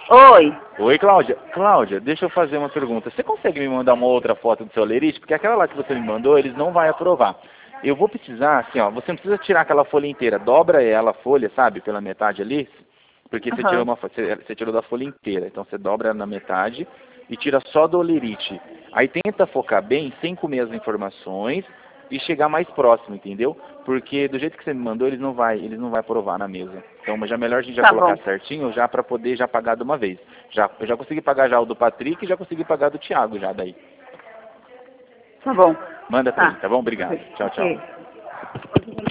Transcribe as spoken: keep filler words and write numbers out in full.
Oi. Oi, Cláudia. Cláudia, deixa eu fazer uma pergunta. Você consegue me mandar uma outra foto do seu lerite? Porque aquela lá que você me mandou, eles não vão aprovar. Eu vou precisar, assim, ó, você não precisa tirar aquela folha inteira. Dobra ela, a folha, sabe, pela metade ali. Porque você tirou, Aham. uma, você, você tirou da folha inteira. Então você dobra ela na metade e tira só do lerite. Aí tenta focar bem, sem comer as informações e chegar mais próximo, entendeu? Porque do jeito que você me mandou, eles não vai, eles não vai aprovar na mesa. Então, mas já é melhor a gente já Tá colocar bom. certinho, já para poder já pagar de uma vez. Já, eu já consegui pagar já o do Patrick e já consegui pagar do Thiago já daí. Tá bom. Manda pra mim, Tá. tá bom? Obrigado. Tchau, tchau. Ok.